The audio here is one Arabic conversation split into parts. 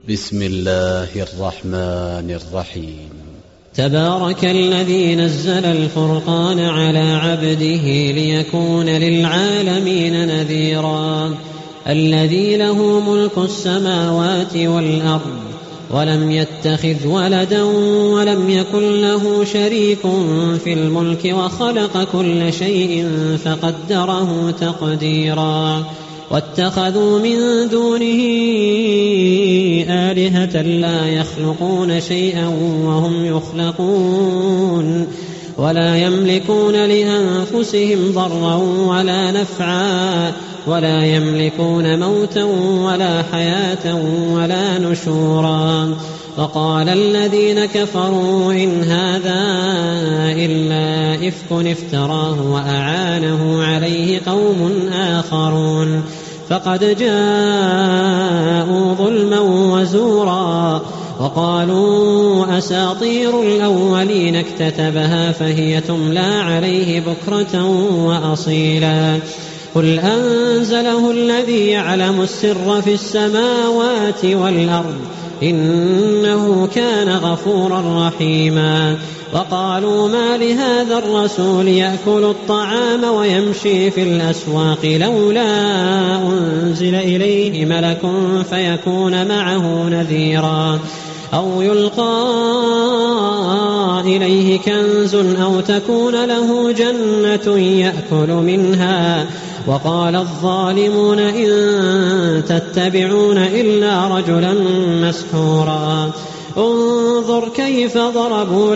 بسم الله الرحمن الرحيم. تبارك الذي نزل الفرقان على عبده ليكون للعالمين نذيرا الذي له ملك السماوات والأرض ولم يتخذ ولدا ولم يكن له شريك في الملك وخلق كل شيء فقدره تقديرا واتخذوا من دونه آلهة لا يخلقون شيئا وهم يخلقون ولا يملكون لأنفسهم ضرا ولا نفعا ولا يملكون موتا ولا حياة ولا نشورا. وقال الذين كفروا إن هذا إلا إفك افتراه وأعانه عليه قوم آخرون فقد جاءوا ظلما وزورا وقالوا أساطير الأولين اكتتبها فهي تملى عليه بكرة وأصيلا. قل أنزله الذي يعلم السر في السماوات والأرض إنه كان غفورا رحيما. وقالوا ما لهذا الرسول يأكل الطعام ويمشي في الأسواق لولا أنزل إليه ملك فيكون معه نذيرا أو يلقى إليه كنز أو تكون له جنة يأكل منها. وقال الظالمون إن تتبعون إلا رجلا مسحورا. انظر كيف ضربوا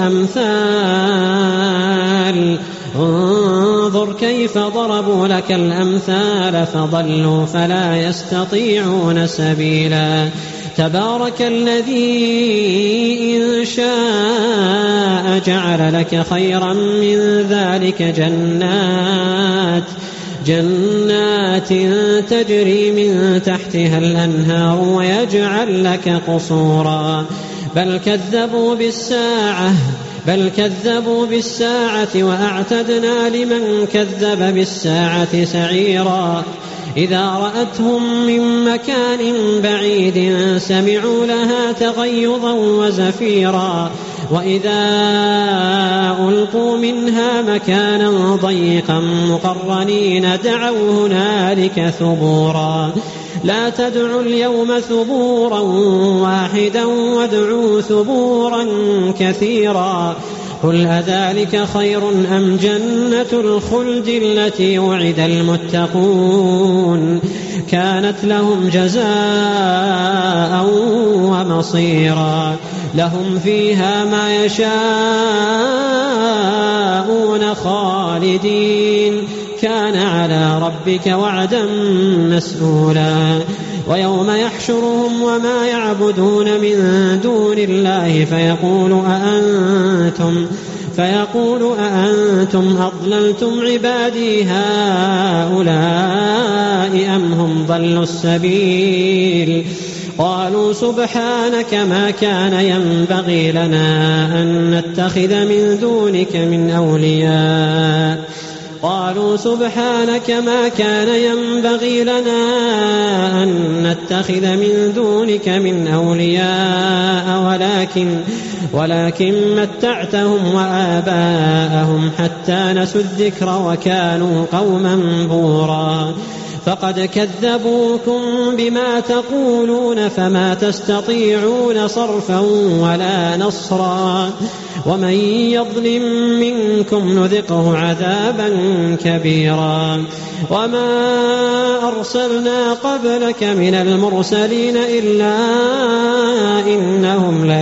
لك الأمثال فضلوا فلا يستطيعون سبيلا. تبارك الذي إن شاء جعل لك خيرا من ذلك جنات تجري من تحتها الأنهار ويجعل لك قصورا بل كذبوا بالساعة وأعتدنا لمن كذب بالساعة سعيرا. إذا رأتهم من مكان بعيد سمعوا لها تغيظا وزفيرا وإذا ألقوا منها مكانا ضيقا مقرنين دعوا هنالك ثبورا. لا تدعوا اليوم ثبورا واحدا وادعوا ثبورا كثيرا. قل أذلك خير أم جنة الخلد التي وعد المتقون كانت لهم جزاء ومصيرا. لهم فيها ما يشاءون خالدين كان على ربك وعدا مسئولا. ويوم يحشرهم وما يعبدون من دون الله فيقول أأنتم أضللتم عبادي هؤلاء أم هم ضلوا السبيل. قالوا سبحانك ما كان ينبغي لنا أن نتخذ من دونك من أولياء ولكن متعتهم وآباءهم حتى نسوا الذكر وكانوا قوما بورا. فقد كذبوكم بما تقولون فما تستطيعون صرفا ولا نصرا. ومن يظلم منكم نذقه عذابا كبيرا. وما أرسلنا قبلك من المرسلين إلا إنهم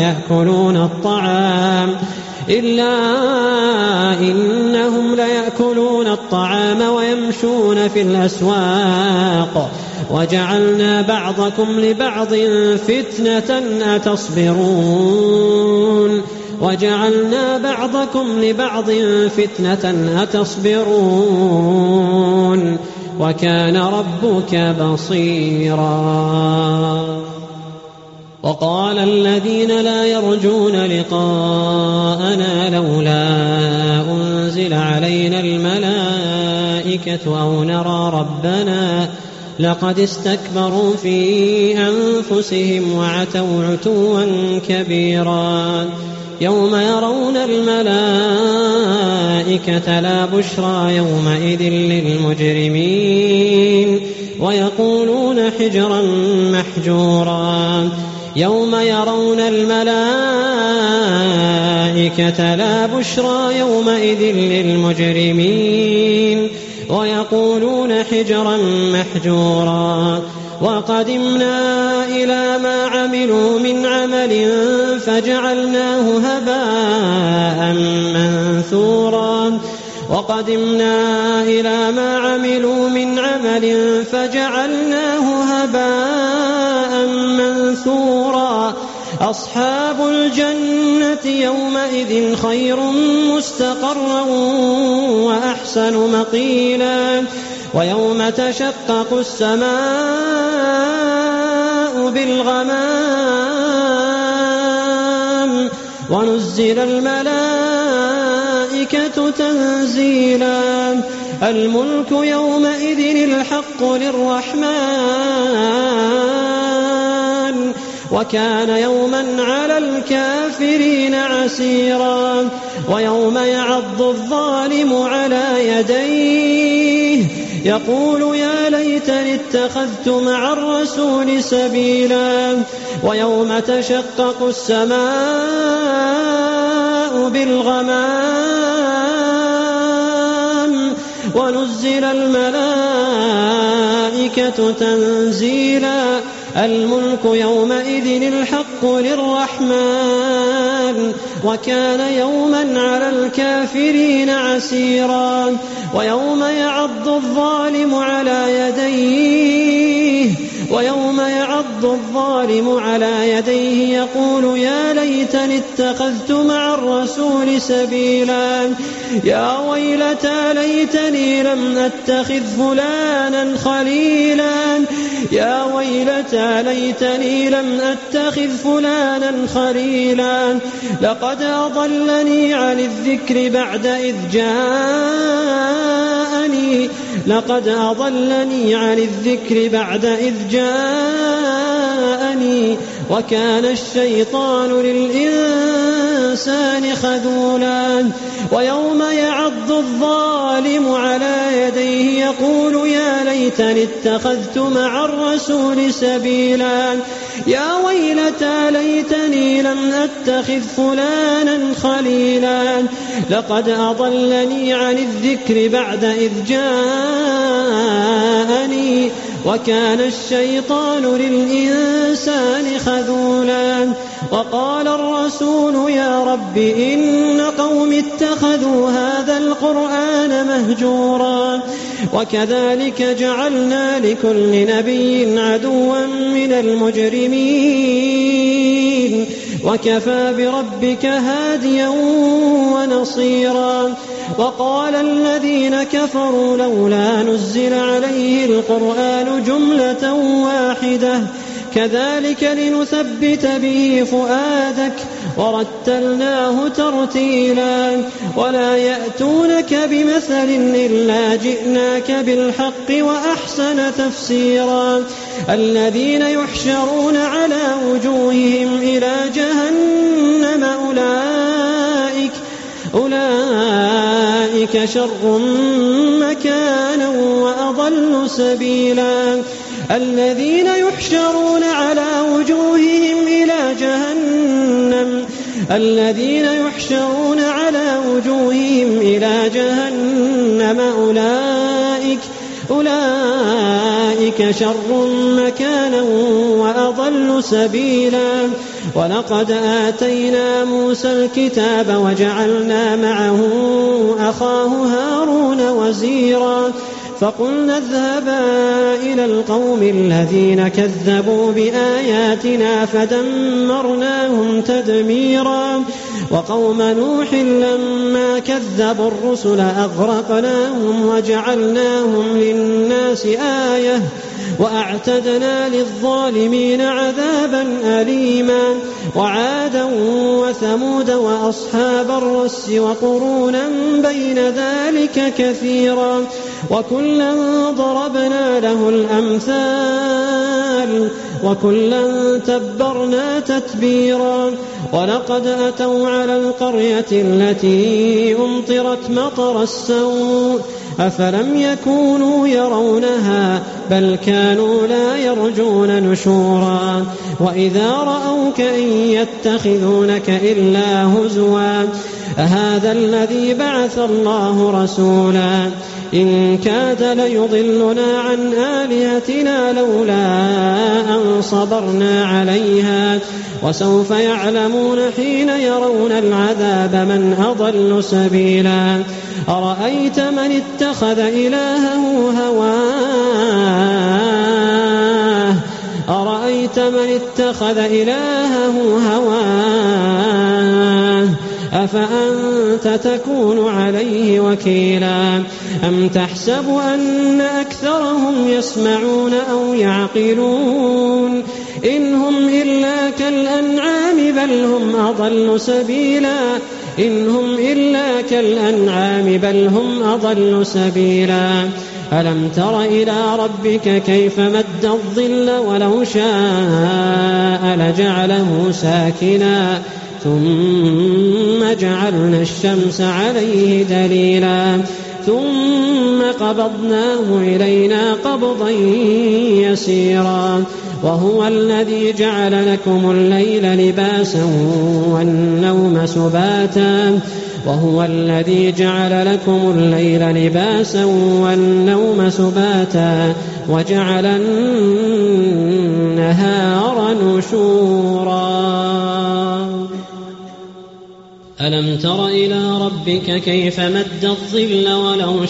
ليأكلون الطعام ويمشون في الأسواق وجعلنا بعضكم لبعض فتنة أتصبرون وكان ربك بصيرا. وقال الذين لا يرجون لقاءنا لولا أنزل علينا الملائكة أو نرى ربنا لقد استكبروا في أنفسهم وعتوا عتوا كبيرا يوم يرون الملائكة لا بشرى يومئذ للمجرمين ويقولون حجرا محجورا يوم يرون الملائكة لا بشرى يومئذ للمجرمين ويقولون حجرا محجورا وقدمنا إلى ما عملوا من عمل فجعلناه هباء منثورا وقدمنا إلى ما عملوا من عمل فجعلناه هباء منثورا أصحاب الجنة يومئذ خير مستقرا وأحسن مقيلا ويوم تشقق السماء بالغمام ونزل الملائكة تنزيلا الملك يومئذ الحق للرحمن وكان يوما على الكافرين عسيرا ويوم يعض الظالم على يديه يقول يا ليتني اتخذت مع الرسول سبيلا ويوم تشقق السماء بالغمام ونزل الملائكة تنزيلا الملك يومئذ الحق للرحمن وكان يوما على الكافرين عسيرا ويوم يعض الظالم على يديه يقول يا ليتني اتخذت مع الرسول سبيلا يا ويلتى ليتني لم أتخذ فلانا خليلا يا ويلتى ليتني لم أتخذ فلانا خليلا لقد أضلني عن الذكر بعد إذ جاءني وكان الشيطان للإنسان خذولا ويوم يعض الظالم على يديه يقول يا ليتني اتخذت مع الرسول سبيلا يا ويلتى ليتني لم أتخذ فلانا خليلا لقد أضلني عن الذكر بعد إذ جاءني وكان الشيطان للإنسان خذولا وقال الرسول يا رب إن قوم اتخذوا هذا القرآن مهجورا وكذلك جعلنا لكل نبي عدوا من المجرمين وكفى بربك هاديا ونصيرا وقال الذين كفروا لولا نزل عليه القرآن جملة واحدة كذلك لنثبت به فؤادك ورتلناه ترتيلا ولا يأتونك بمثل إلا جئناك بالحق وأحسن تفسيرا الذين يحشرون على وجوههم إلى جهنم أولئك شر مكانا وأضل سبيلا الذين يحشرون على وجوههم إلى جهنم أولئك شر مكانا وأضل سبيلا ولقد آتينا موسى الكتاب وجعلنا معه أخاه هارون وزيرا فقلنا اذهبا إلى القوم الذين كذبوا بآياتنا فدمرناهم تدميرا وقوم نوح لما كذبوا الرسل أغرقناهم وجعلناهم للناس آية وأعتدنا للظالمين عذابا أليما وعادا وثمود وأصحاب الرس وقرونا بين ذلك كثيرا وكلا ضربنا له الأمثال وكلا تبرنا تتبيرا ولقد أتوا على القرية التي أمطرت مطر السوء أفلم يكونوا يرونها بل كانوا لا يرجون نشورا وإذا رأوك إن يتخذونك إلا هزوا أهذا الذي بعث الله رسولا إن كاد ليضلنا عن آلهتنا لولا أن صبرنا عليها وسوف يعلمون حين يرون العذاب من أضل سبيلا أرأيت من اتخذ إلهه هواه أفأنت تكون عليه وكيلا أم تحسب أن أكثرهم يسمعون أو يعقلون إن هم إلا كالأنعام بل هم أضل سبيلا ألم تر إلى ربك كيف مد الظل ولو شاء لجعله ساكنا ثم جعلنا الشمس عليه دليلا ثم قبضناه إلينا قبضا يسيرا وهو الذي جعل لكم الليل لباسا والنوم سباتا وجعل النهار نشورا ألم تر إلى ربك كيف مد الظل ولو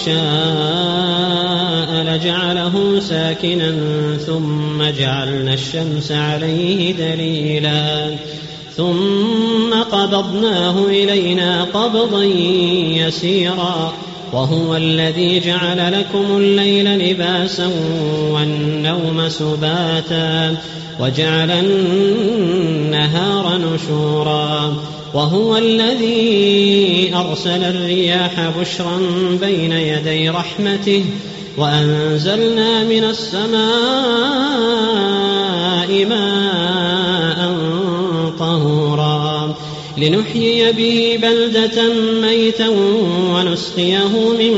شاء لجعله ساكنا ثم جعلنا الشمس عليه دليلا ثم قبضناه إلينا قبضا يسيرا وهو الذي جعل لكم الليل لباسا والنوم سباتا وجعل النهار نشورا وهو الذي أرسل الرياح بشرا بين يدي رحمته وأنزلنا من السماء ماء طهورا لنحيي به بلدة ميتا ونسقيه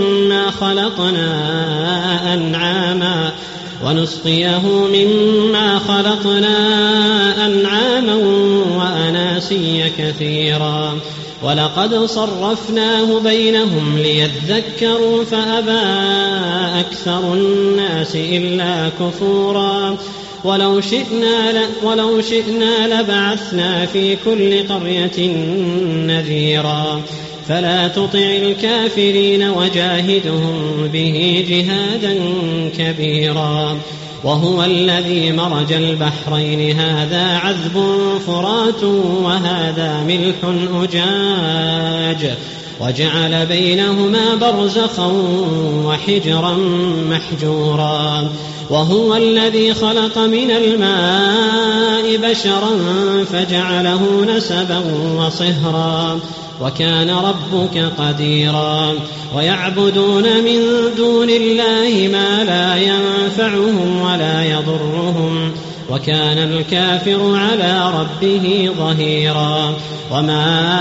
مما خلقنا أنعاما وأناسيا كثيرا ولقد صرفناه بينهم ليذكروا فأبى أكثر الناس إلا كفورا ولو شئنا لبعثنا في كل قرية نذيرا فلا تطع الكافرين وجاهدهم به جهادا كبيرا وهو الذي مرج البحرين هذا عذب فرات وهذا ملح أجاج وجعل بينهما برزخا وحجرا محجورا وهو الذي خلق من الماء بشرا فجعله نسبا وصهرا وكان ربك قديرا ويعبدون من دون الله ما لا ينفعهم ولا يضرهم وكان الكافر على ربه ظهيرا وما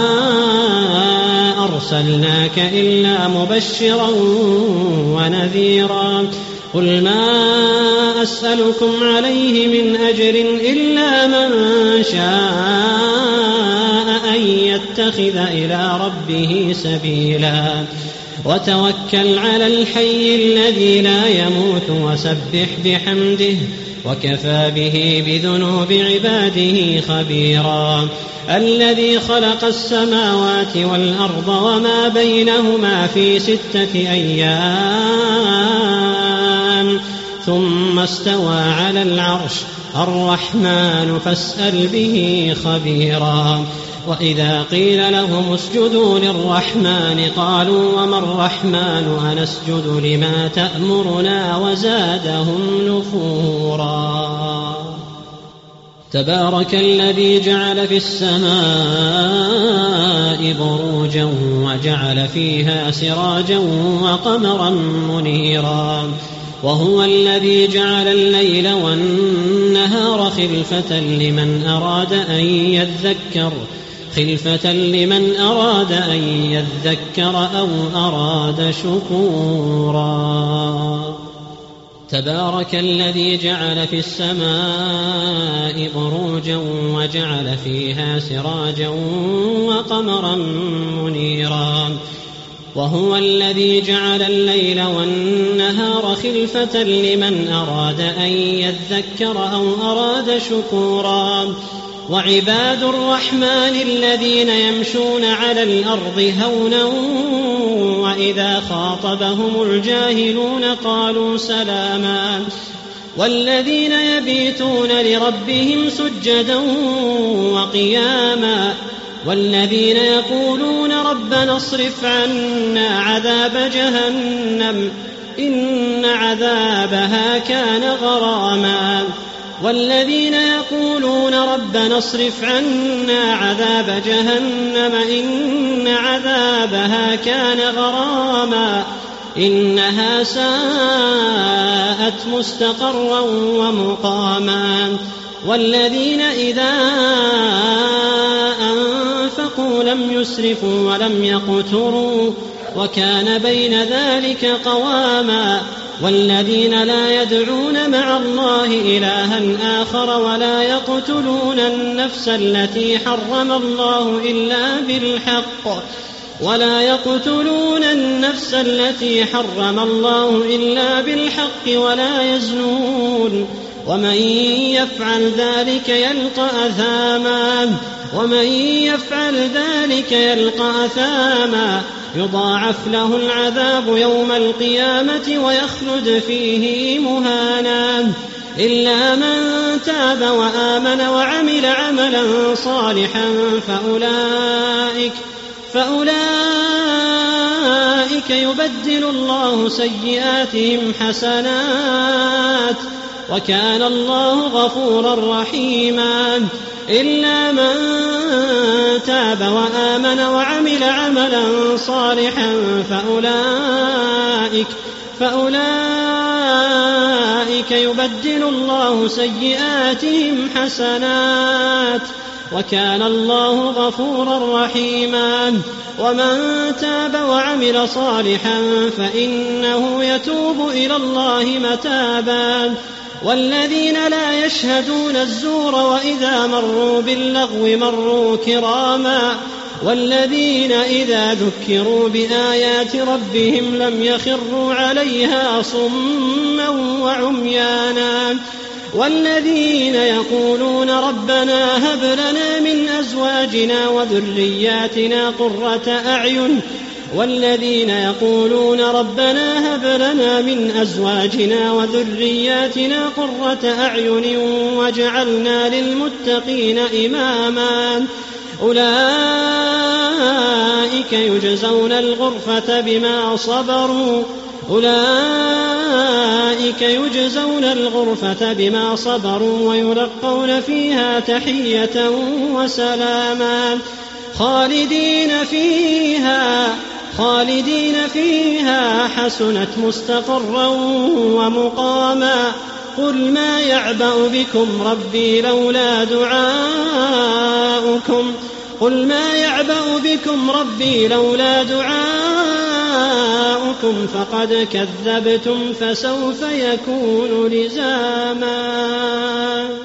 أرسلناك إلا مبشرا ونذيرا قل ما أسألكم عليه من أجر إلا من شاء أن يتخذ إلى ربه سبيلا وتوكل على الحي الذي لا يموت وسبح بحمده وكفى به بذنوب عباده خبيرا الذي خلق السماوات والأرض وما بينهما في 6 أيام ثم استوى على العرش الرحمن فاسأل به خبيرا وإذا قيل لهم اسجدوا للرحمن قالوا وما الرحمن أنسجد لما تأمرنا وزادهم نفورا تبارك الذي جعل في السماء بروجا وجعل فيها سراجا وقمرا منيرا وهو الذي جعل الليل والنهار خلفة لمن أراد أن يذكر أو أراد شكورا تبارك الذي جعل في السماء بروجا وجعل فيها سراجا وقمرا منيرا وهو الذي جعل الليل والنهار خلفة لمن أراد أن يذكر أو أراد شكورا وعباد الرحمن الذين يمشون على الأرض هونا وإذا خاطبهم الجاهلون قالوا سلاما والذين يبيتون لربهم سجدا وقياما والذين يقولون ربنا اصرف عنا عذاب جهنم إن عذابها كان غراما والذين يقولون ربنا اصرف عنا عذاب جهنم إن عذابها كان غراما إنها ساءت مستقرا ومقاما والذين إذا أنفقوا لم يسرفوا ولم يقتروا وكان بين ذلك قواما والذين لا يدعون مع الله إلها آخر ولا يقتلون النفس التي حرم الله إلا بالحق ولا يزنون ومن يفعل ذلك يلقى أثاما يضاعف له العذاب يوم القيامة ويخلد فيه مهانا إلا من تاب وآمن وعمل عملا صالحا فأولئك يبدل الله سيئاتهم حسنات وكان الله غفورا رحيما إلا من تاب وآمن وعمل عملا صالحا فأولئك يبدل الله سيئاتهم حسنات وكان الله غفورا رحيما ومن تاب وعمل صالحا فإنه يتوب إلى الله متابا والذين لا يشهدون الزور وإذا مروا باللغو مروا كراما والذين إذا ذكروا بآيات ربهم لم يخروا عليها صما وعميانا والذين يقولون ربنا هب لنا من أزواجنا وذرياتنا قرة أعين واجعلنا للمتقين إماما أولئك يجزون الغرفة بما صبروا ويلقون فيها تحية وسلاما خالدين فيها حسنت مستقرا ومقاما قل ما يعبأ بكم ربي لولا دعاؤكم فقد كذبتم فسوف يكون لزاما